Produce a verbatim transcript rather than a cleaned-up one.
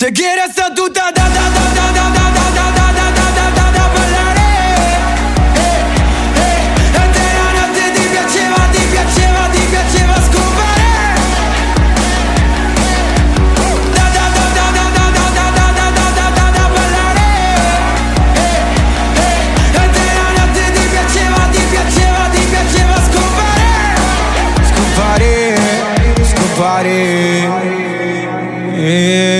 Te quieres a tutta da da da da da da da da da da da da da ballare. Eh, eh, e te la notte ti piaceva, ti piaceva, ti piaceva scopare. Da da da da da da da da da da da da da da ballare. Eh, eh, e te la notte ti piaceva, ti piaceva, ti piaceva scopare. Scopare, scopare. Eh.